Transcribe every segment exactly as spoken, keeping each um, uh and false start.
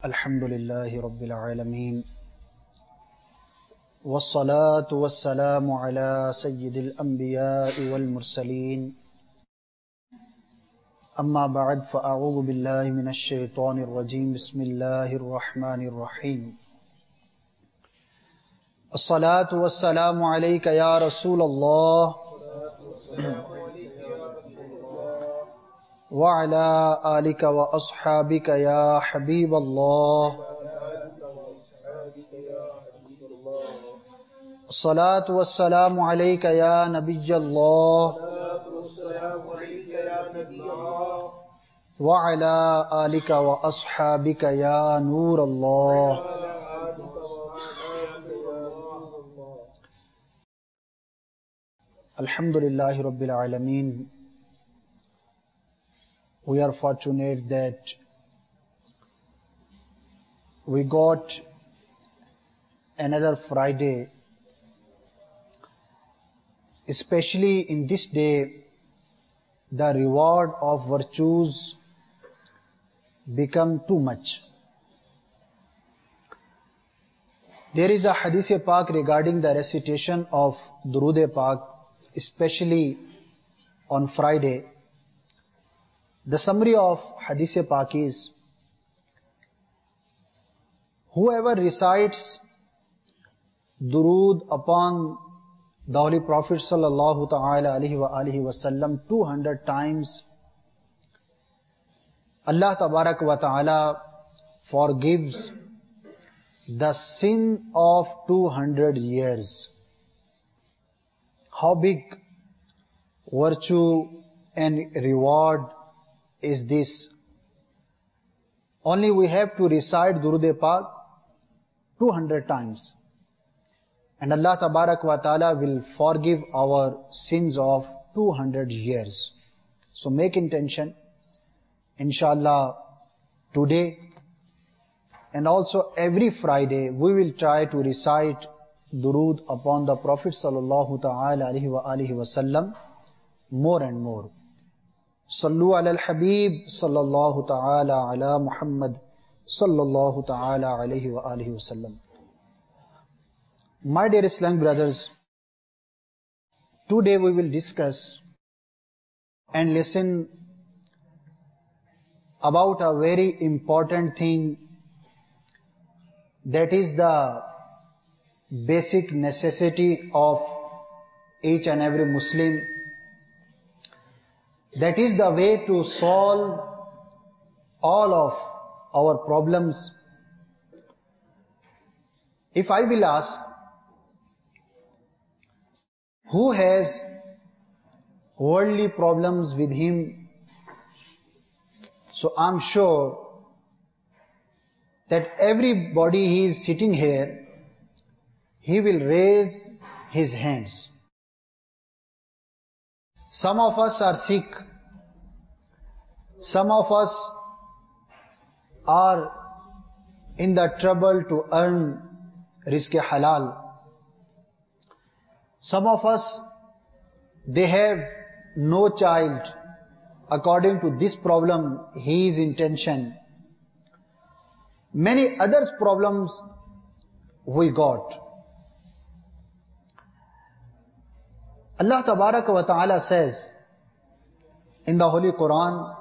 Alhamdulillahi Rabbil Alameen. Wassalatu wassalamu ala Sayyidil Anbiya'i wal Mursaleen. Amma ba'd, fa'a'udhu billahi minash shaitanir rajim. Bismillahir Rahmanir Rahim. As-salatu wassalamu alayka ya Rasulallah wa ala alika wa ashabika ya Habiballah. As-salatu wassalamu alayka ya Nabiyallah wa ala alika wa ashabika ya Nurallah. Alhamdulillahi Rabbil Alameen. We are fortunate that we got another Friday, especially in this day. The reward of virtues become too much. There is a Hadith Pak regarding the recitation of Durood Pak, especially on Friday. The summary of Hadith Pak is: whoever recites Durood upon the Holy Prophet sallallahu ta'ala alayhi wa alihi wasallam two hundred times, Allah tabarak wa ta'ala forgives the sin of two hundred years. How big virtue and reward is this? Only we have to recite Durood Pak two hundred times, and Allah Tabarak wa Ta'ala will forgive our sins of two hundred years. So make intention, inshallah, today and also every Friday we will try to recite Durood upon the Prophet sallallahu ta'ala alayhi wa alihi wasallam more and more. Sallu ala al-Habib sallallahu ta'ala ala Muhammad sallallahu ta'ala alayhi wa alihi wasallam. My dear Islamic brothers, today we will discuss and listen about a very important thing, that is the basic necessity of each and every Muslim. That is the way to solve all of our problems. If I will ask, who has worldly problems with him? So I'm sure that everybody he is sitting here, he will raise his hands. Some of us are sick. Some of us are in the trouble to earn rizq halal. Some of us, they have no child. According to this problem, he is in tension. Many others problems we got. Allah Tabaraka wa Ta'ala says in the Holy Quran,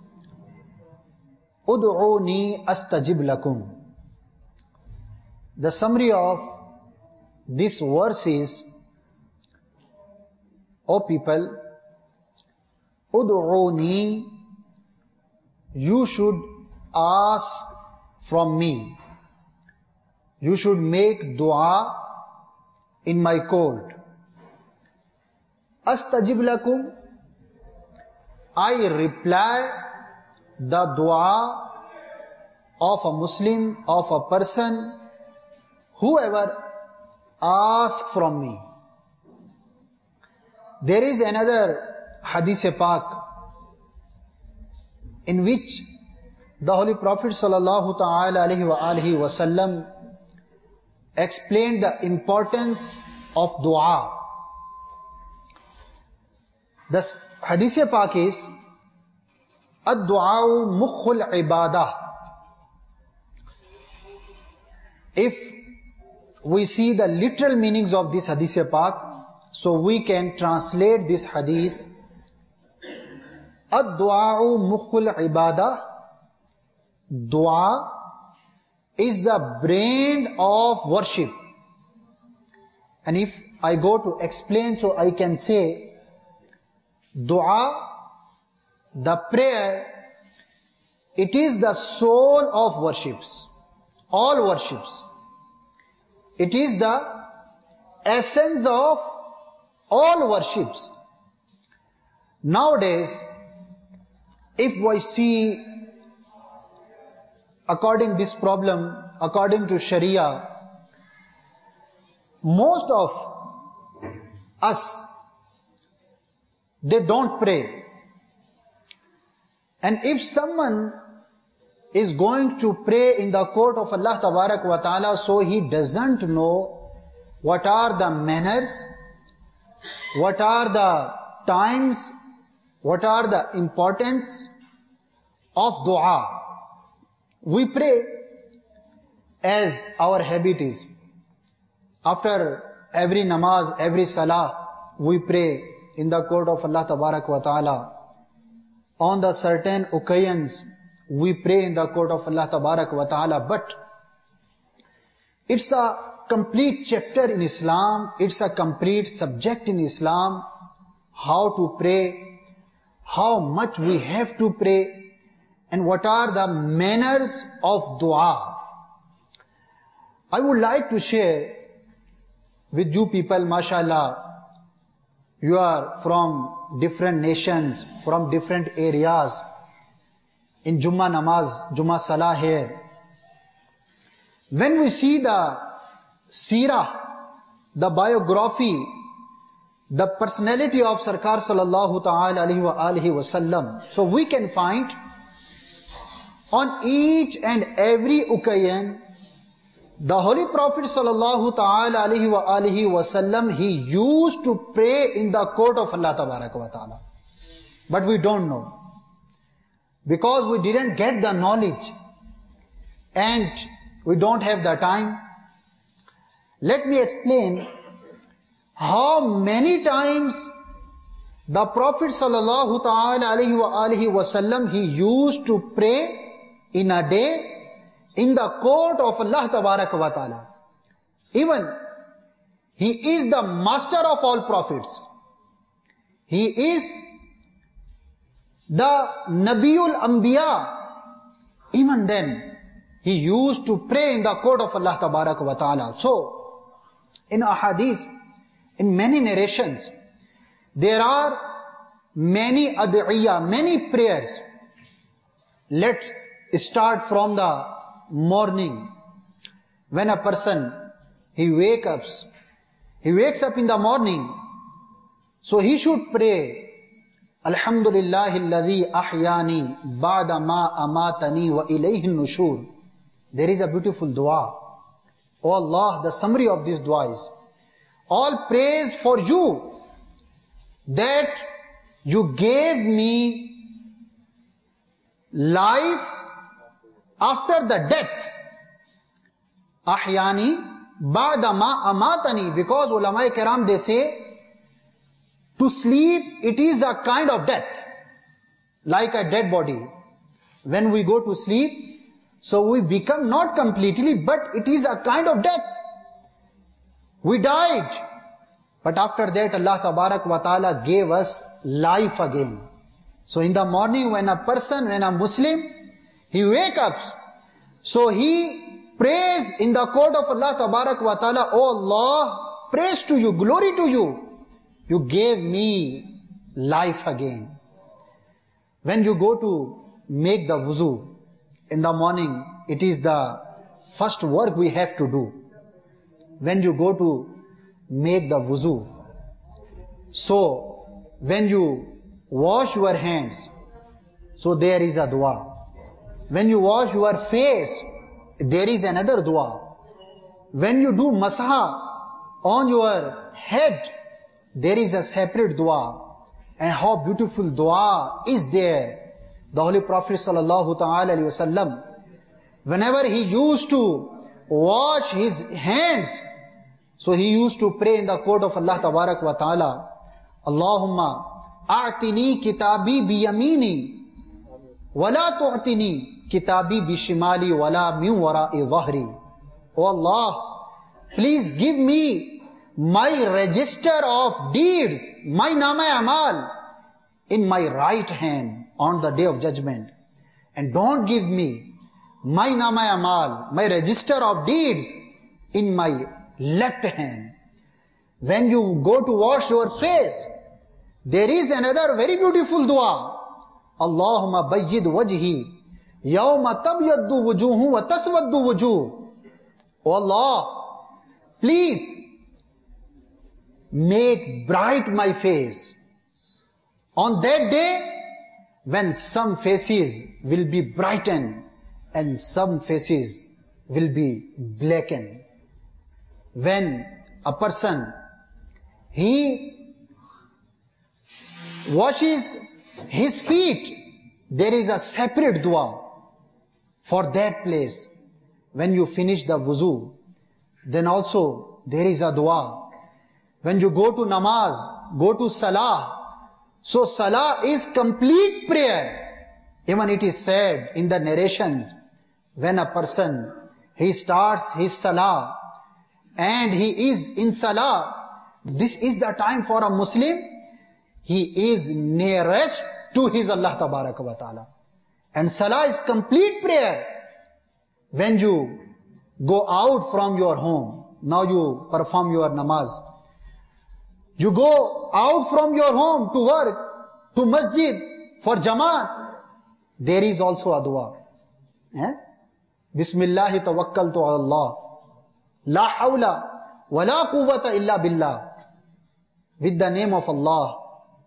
Ud'uni astajib lakum. The summary of this verse is, O people, Ud'uni, you should ask from me. You should make dua in my court. Astajib lakum, I reply the dua of a Muslim, of a person, whoever asks from me. There is another Hadith Pak in which the Holy Prophet sallallahu ta'ala alayhi wa alihi wasallam explained the importance of dua. The Hadith Pak is, Ad-du'a mukhul ibadah. if we see the literal meanings of this hadith pak, so we can translate this hadith. Ad-du'a'u mukhul ibadah. Dua is the brain of worship. And if I go to explain, so I can say, dua, the prayer, it is the soul of worships. All worships. It is the essence of all worships. Nowadays, if we see, according to this problem, according to Sharia, most of us, they don't pray. And if someone is going to pray in the court of Allah Tabarak wa Ta'ala, so he doesn't know what are the manners, what are the times, what are the importance of dua. We pray as our habit is. After every namaz, every salah, we pray in the court of Allah Tabarak wa Ta'ala. On the certain occasions, we pray in the court of Allah Tabarak wa Ta'ala. But it's a complete chapter in Islam, it's a complete subject in Islam, how to pray, how much we have to pray, and what are the manners of dua. I would like to share with you people, mashallah, you are from different nations, from different areas. In Jummah namaz, Jummah salah here. When we see the seerah, the biography, the personality of Sarkar sallallahu ta'ala alayhi wa alihi wa sallam, so we can find on each and every occasion, the Holy Prophet sallallahu ta'ala alayhi wa alihi wa sallam, he used to pray in the court of Allah Tabaraka wa Ta'ala. But we don't know. Because we didn't get the knowledge. And we don't have the time. Let me explain how many times the Prophet sallallahu ta'ala alayhi wa alihi wa sallam, he used to pray in a day in the court of Allah Tabaraka wa Ta'ala. Even he is the master of all prophets. He is the Nabiul Anbiya. Even then, he used to pray in the court of Allah Tabaraka wa Ta'ala. So, in ahadith, in many narrations, there are many ad'iyah, many prayers. Let's start from the morning. When a person, he wakes up, he wakes up in the morning, so he should pray, Alhamdulillahi alladhi ahyani ba'da ma amatani wa ilayhi nushur. There is a beautiful dua. Oh Allah, the summary of this dua is, all praise for you that you gave me life after the death. Ahyani ba'da ma amatani. Because ulama kiram, they say, to sleep, it is a kind of death. Like a dead body. When we go to sleep, so we become not completely, but it is a kind of death. We died. But after that, Allah Tabarak wa Ta'ala gave us life again. So in the morning, when a person, when a Muslim, he wakes up, so he prays in the court of Allah Tabarak wa Ta'ala, oh Allah, praise to you, glory to you. You gave me life again. When you go to make the wuzu in the morning, it is the first work we have to do. When you go to make the wuzu, so when you wash your hands, so there is a dua. When you wash your face, there is another dua. When you do masah on your head, there is a separate dua. And how beautiful dua is there. The Holy Prophet sallallahu ta'ala alayhi wa sallam, whenever he used to wash his hands. So he used to pray in the court of Allah Tabarak wa Ta'ala, Allahumma a'tini kitabi biyamini, wala tu'tini kitabi bishimali wala min wara'i dhahri. Oh Allah, please give me my register of deeds, my nama amal, in my right hand on the day of judgment. And don't give me my nama amal, my register of deeds, in my left hand. When you go to wash your face, there is another very beautiful dua. Allahumma bayyid wajhi yawma tabyaddu wujuhu wa taswaddu wujuh. Oh Allah, please make bright my face on that day when some faces will be brightened and some faces will be blackened. When a person, he washes his feet, there is a separate dua for that place. When you finish the wuzu, then also there is a dua. When you go to namaz, go to salah, so salah is complete prayer. Even it is said in the narrations, when a person, he starts his salah and he is in salah, this is the time for a Muslim, he is nearest to his Allah Tabaraka wa Ta'ala. And salah is complete prayer. When you go out from your home, now you perform your namaz. You go out from your home to work, to masjid, for jamaat. There is also a dua. Eh? Bismillahi tawakkaltu ala Allah. La hawla wa la quwwata illa billah. With the name of Allah.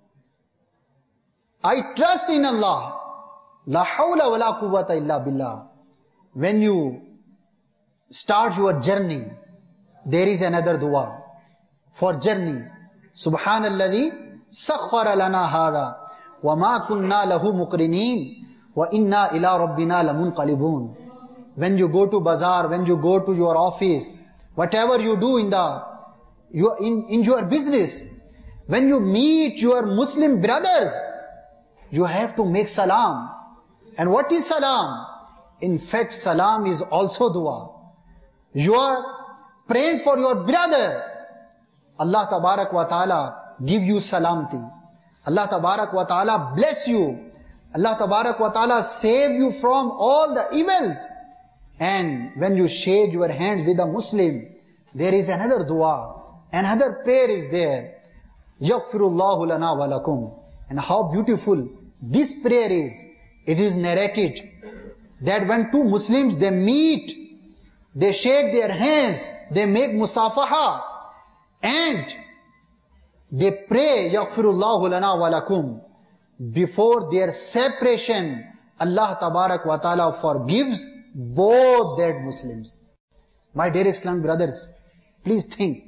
I trust in Allah. La hawla wa la quwwata illa billah. When you start your journey, there is another dua for journey. Subhanalladhi sakhkhara lana hadha wa ma kunna lahu muqrinin wa inna ila rabbina lamunqalibun. When you go to bazaar, when you go to your office, whatever you do in the you in, in your business, when you meet your Muslim brothers, you have to make salam. And what is salam? In fact, salam is also dua. You are praying for your brother. Allah Tabarak wa Ta'ala give you salamti. Allah Tabarak wa Ta'ala bless you. Allah Tabarak wa Ta'ala save you from all the evils. And when you shake your hands with a Muslim, there is another dua. Another prayer is there. Yaghfirullahu lana wa lakum. And how beautiful this prayer is. It is narrated that when two Muslims, they meet, they shake their hands, they make musafaha, and they pray, Yaghfirullahu lana wa lakum. Before their separation, Allah Tabarak wa Ta'ala forgives both that Muslims. My dear Islamic brothers, please think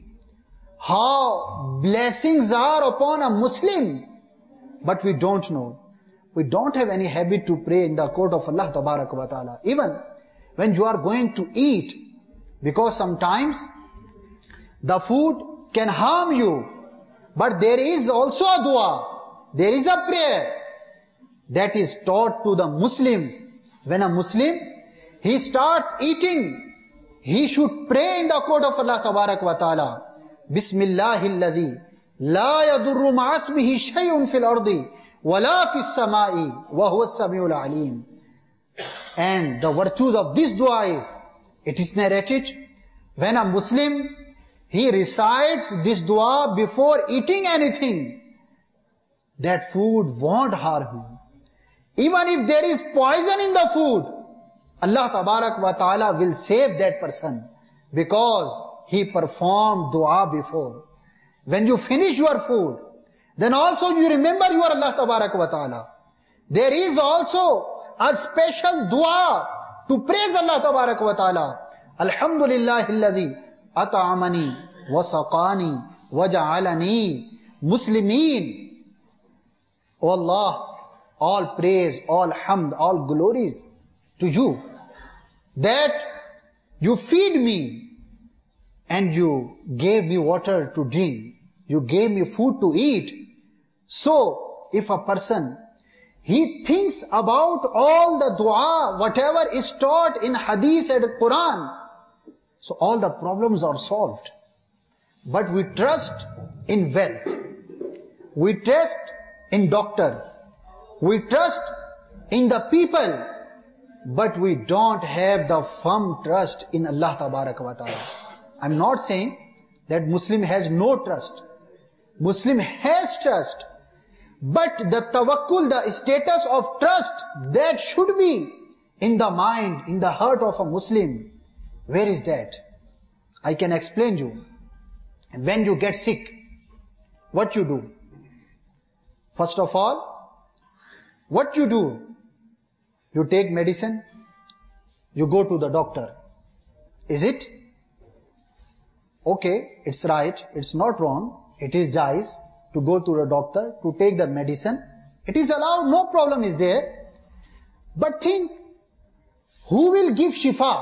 how blessings are upon a Muslim, but we don't know. We don't have any habit to pray in the court of Allah Tabarak wa Ta'ala. Even when you are going to eat, because sometimes the food can harm you, but there is also a dua, there is a prayer that is taught to the Muslims. When a Muslim, he starts eating, he should pray in the court of Allah Tabarak wa Ta'ala. Bismillahilladhi la yadurru ma'asmihi shay'un fil ardi wala fis sama'i wa huwa as-sami'ul alim. And the virtues of this dua is, it is narrated, when a Muslim, he recites this dua before eating anything, that food won't harm him. Even if there is poison in the food, Allah Tabarak wa Ta'ala will save that person, because he performed dua before. When you finish your food, then also you remember your Allah Tabarak wa Ta'ala. There is also a special dua to praise Allah Tabarak wa Ta'ala. Alhamdulillahilladhi at'amani wa saqani wa ja'alani muslimin. O Allah, all praise, all hamd, all glories to you, that You feed me, and you gave me water to drink. You gave me food to eat. So, if a person, he thinks about all the dua, whatever is taught in hadith and Quran, so all the problems are solved. But we trust in wealth. We trust in doctor. We trust in the people. But we don't have the firm trust in Allah Tabaraka wa Ta'ala. I'm not saying that Muslim has no trust. Muslim has trust. But the tawakkul, the status of trust, that should be in the mind, in the heart of a Muslim. Where is that? I can explain you. When you get sick, what you do? First of all, what you do? You take medicine, you go to the doctor. Is it? Okay, it's right, it's not wrong, it is jais to go to the doctor, to take the medicine. It is allowed, no problem is there. But think, who will give shifa?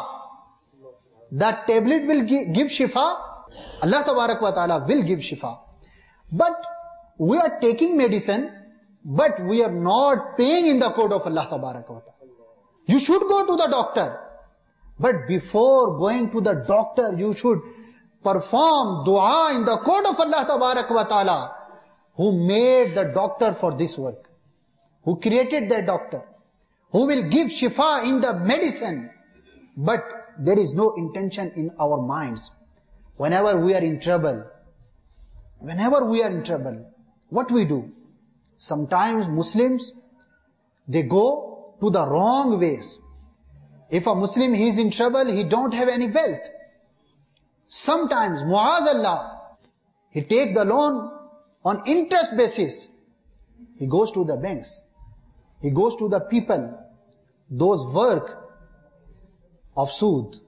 That tablet will give, give shifa? Allah Tabarak wa Ta'ala will give shifa. But we are taking medicine, but we are not paying in the code of Allah Tabarak wa Ta'ala. You should go to the doctor. But before going to the doctor, you should perform dua in the code of Allah Tabarak wa Ta'ala, who made the doctor for this work, who created the doctor, who will give shifa in the medicine. But there is no intention in our minds. Whenever we are in trouble, whenever we are in trouble, what we do? Sometimes Muslims, they go to the wrong ways. If a Muslim, he is in trouble, he don't have any wealth. Sometimes, mu'azallah, he takes the loan on interest basis. He goes to the banks. He goes to the people, those work of sood.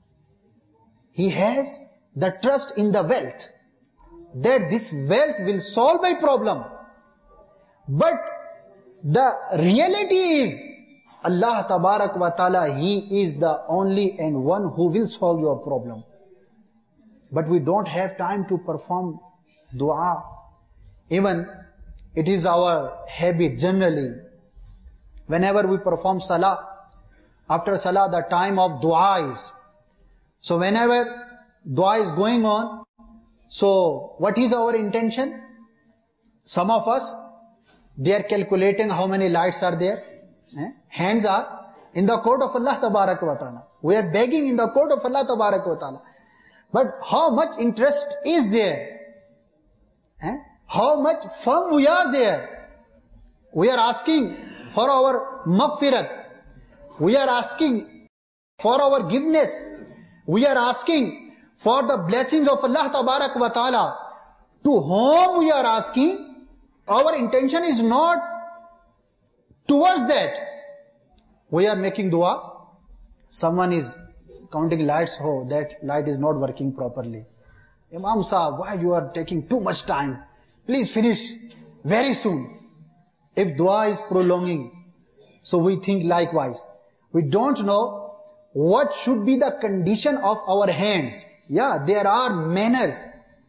He has the trust in the wealth, that this wealth will solve my problem. But the reality is, Allah Tabarak wa Ta'ala, He is the only and one who will solve your problem. But we don't have time to perform dua. Even it is our habit generally. Whenever we perform salah, after salah the time of dua is. So whenever dua is going on, so what is our intention? Some of us, they are calculating how many lights are there. Eh? Hands are in the court of Allah Tabarak wa Ta'ala. We are begging in the court of Allah Tabarak wa Ta'ala. But how much interest is there? Eh? How much firm we are there? We are asking for our maghfirat. We are asking for our forgiveness. We are asking for the blessings of Allah Tabarak wa Ta'ala. To whom we are asking, our intention is not towards that. We are making dua. Someone is counting lights. Oh, that light is not working properly. Imam Sahab, why you are taking too much time? Please finish very soon. If dua is prolonging, so we think likewise. We don't know what should be the condition of our hands. Yeah, there are manners.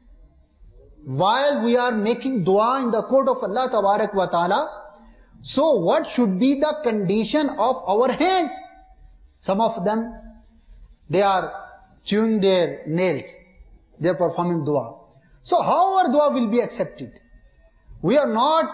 While we are making dua in the court of Allah Tabarak wa Ta'ala, so what should be the condition of our hands? Some of them, they are chewing their nails. They are performing dua. So how our dua will be accepted? We are not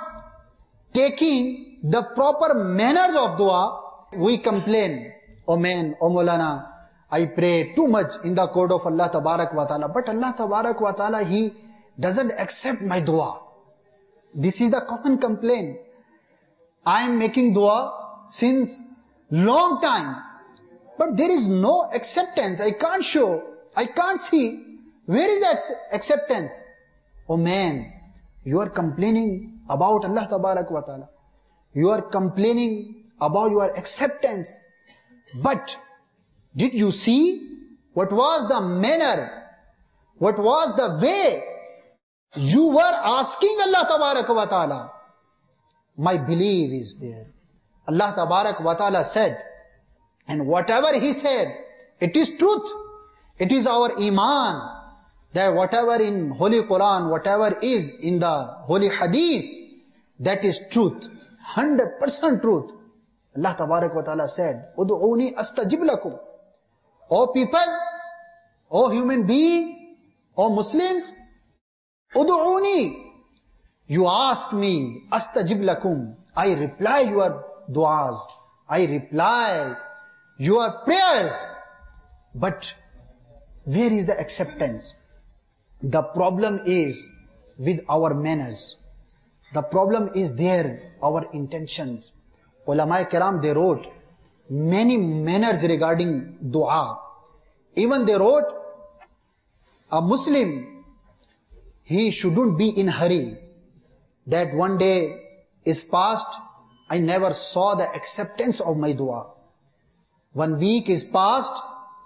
taking the proper manners of dua. We complain, oh man, oh Maulana, I pray too much in the court of Allah Tabarak wa Ta'ala. But Allah Tabarak wa Ta'ala, He doesn't accept my dua. This is the common complaint. I am making dua since long time, but there is no acceptance. I can't show, I can't see. Where is the acceptance? Oh man, you are complaining about Allah Tabarak wa Ta'ala. You are complaining about your acceptance. But did you see what was the manner? What was the way you were asking Allah Tabarak wa Ta'ala? My belief is there. Allah Tabarak wa Ta'ala said, and whatever He said, It is truth. It is our iman that whatever in Holy Quran, whatever is in the Holy Hadith, that is truth. one hundred percent truth. Allah Tabarak wa Ta'ala said, Udu'uni astajib lakum. O people, O human being, O Muslim, Udu'uni. You ask me, astajib lakum. I reply your du'as. I reply your prayers. But where is the acceptance? The problem is with our manners. The problem is there, our intentions. Ulama Kiram, they wrote many manners regarding dua. Even they wrote, a Muslim, he shouldn't be in hurry. That one day is past, I never saw the acceptance of my dua. One week is past,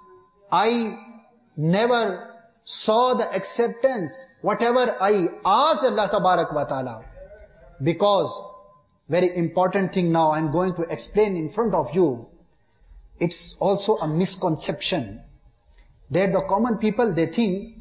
I never saw the acceptance, whatever I asked Allah Tabarak wa Ta'ala. Because, very important thing now I'm going to explain in front of you. It's also a misconception that the common people, they think,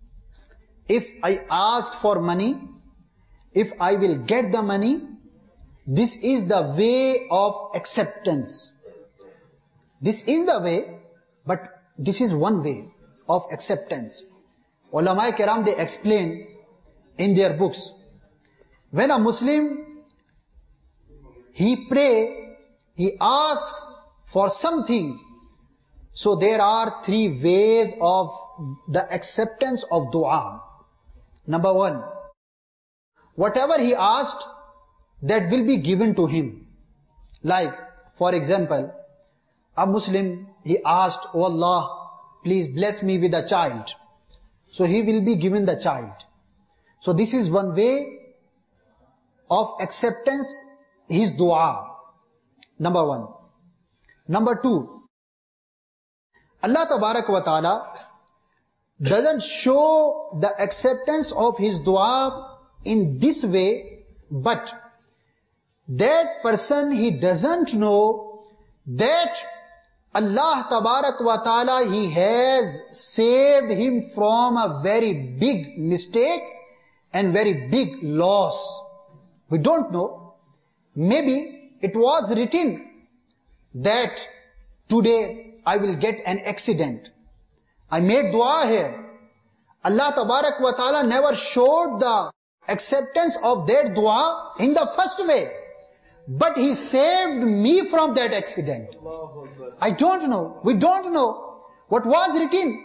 if I ask for money, if I will get the money, this is the way of acceptance. This is the way, but this is one way of acceptance. Ulama Kiram, they explain in their books, when a Muslim, he pray, he asks for something, so there are three ways of the acceptance of dua. Number one, whatever he asked, that will be given to him. Like, for example, a Muslim, he asked, Oh Allah, please bless me with a child. So he will be given the child. So this is one way of acceptance, his dua. Number one. Number two, Allah Tabarak wa Ta'ala doesn't show the acceptance of his dua in this way, but that person, he doesn't know that Allah Tabarak wa Ta'ala, he has saved him from a very big mistake and very big loss. We don't know. Maybe it was written that today I will get an accident. I made dua here. Allah Tabarak wa Ta'ala never showed the acceptance of that dua in the first way. But he saved me from that accident. I don't know. We don't know what was written.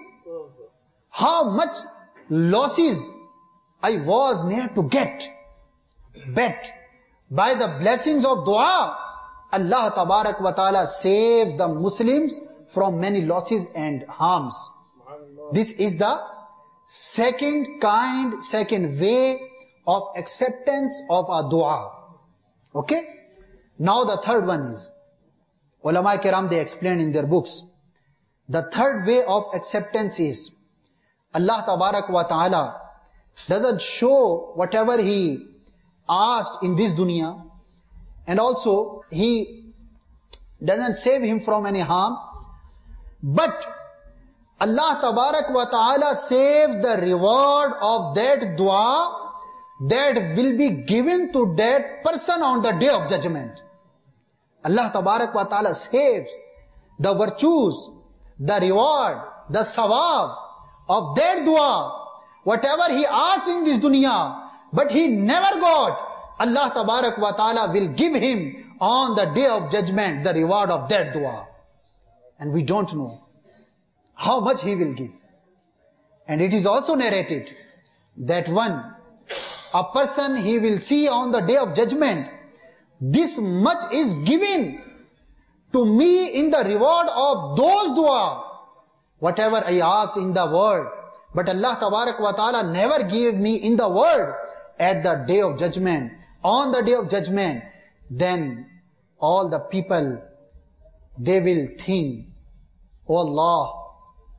How much losses I was near to get. But by the blessings of dua, Allah Tabarak wa Ta'ala saved the Muslims from many losses and harms. This is the second kind, second way of acceptance of a dua. Okay? Now the third one is, Ulama Kiram, they explain in their books, the third way of acceptance is, Allah Tabarak wa Ta'ala doesn't show whatever he asked in this dunya, and also he doesn't save him from any harm, but Allah Tabarak wa Ta'ala saves the reward of that dua that will be given to that person on the day of judgment. Allah Tabarak wa Ta'ala saves the virtues, the reward, the sawab of that dua. Whatever he asked in this dunya, but he never got, Allah Tabarak wa Ta'ala will give him on the day of judgment the reward of that dua. And we don't know how much he will give. And it is also narrated that one, a person he will see on the day of judgment, this much is given to me in the reward of those dua, whatever I asked in the world, but Allah Tabarak wa Ta'ala never gave me in the world. At the day of judgment, on the day of judgment, then all the people, they will think, Oh Allah,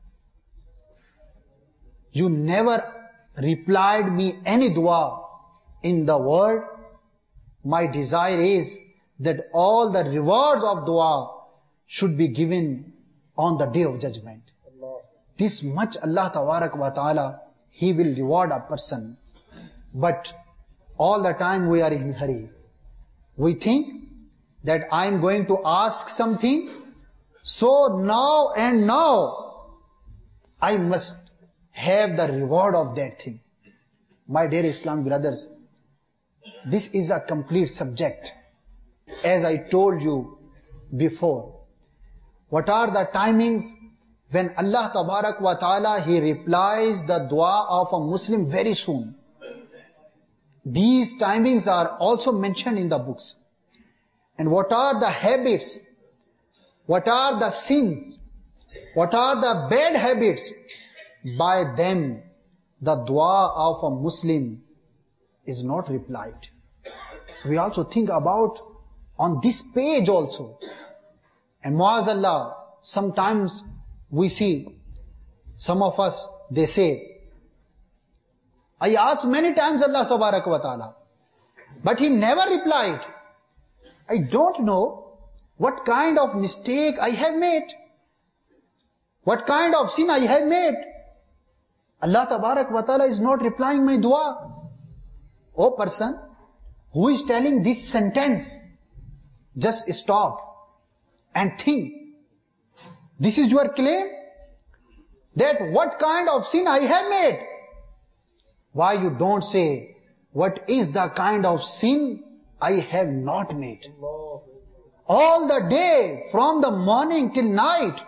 you never replied me any dua in the world. My desire is that all the rewards of dua should be given on the day of judgment. This much Allah Tabarak wa Ta'ala, He will reward a person. But all the time we are in hurry. We think that I am going to ask something, so now and now I must have the reward of that thing. My dear Islamic brothers, this is a complete subject. As I told you before, what are the timings when Allah Tabarak wa Ta'ala, He replies the dua of a Muslim very soon? These timings are also mentioned in the books. And what are the habits? What are the sins? What are the bad habits? By them, the dua of a Muslim is not replied. We also think about on this page also. And Muazzallah, sometimes we see some of us, they say, I asked many times Allah Tabarak wa Ta'ala, but He never replied. I don't know what kind of mistake I have made. What kind of sin I have made. Allah Tabarak wa Ta'ala is not replying my dua. O person who is telling this sentence, just stop and think. This is your claim? That what kind of sin I have made? Why you don't say, what is the kind of sin I have not made? All the day, from the morning till night,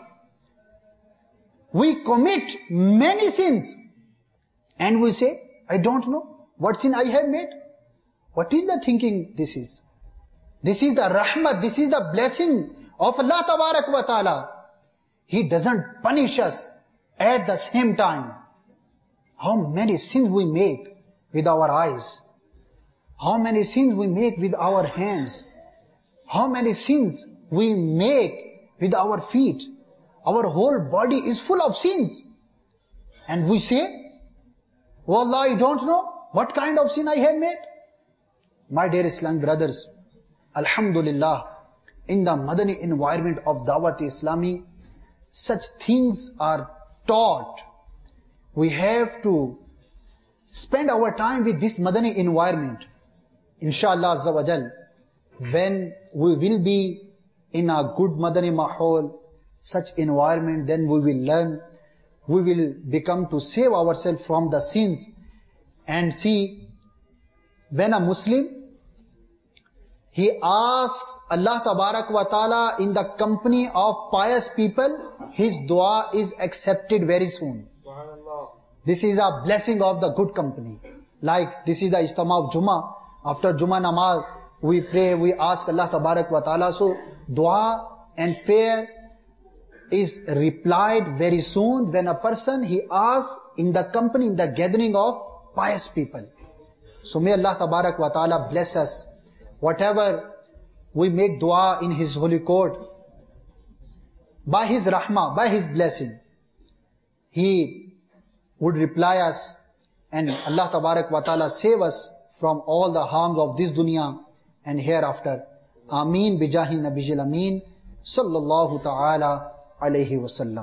we commit many sins. And we say, I don't know what sin I have made. What is the thinking this is? This is the rahmat, this is the blessing of Allah Tabarak wa Ta'ala. He doesn't punish us at the same time. How many sins we make with our eyes. How many sins we make with our hands. How many sins we make with our feet. Our whole body is full of sins. And we say, oh Allah, I don't know what kind of sin I have made. My dear Islamic brothers, Alhamdulillah, in the Madani environment of Dawat Islami, such things are taught. We have to spend our time with this Madani environment. Inshallah Azza wa Jal, when we will be in a good Madani Mahol, such environment, then we will learn, we will become to save ourselves from the sins. And see, when a Muslim, he asks Allah Tabarak wa Ta'ala in the company of pious people, his dua is accepted very soon. This is a blessing of the good company. Like this is the Ijtima of Jummah. After Jummah Namaz, we pray, we ask Allah Tabarak wa Ta'ala. So dua and prayer is replied very soon when a person, he asks in the company, in the gathering of pious people. So may Allah Tabarak wa Ta'ala bless us. Whatever we make dua in His holy court, by His rahmah, by His blessing, He would reply us, and Allah Tabarak wa Ta'ala save us from all the harms of this dunya and hereafter. Ameen bijahi nabiyil ameen sallallahu ta'ala alayhi wa sallam.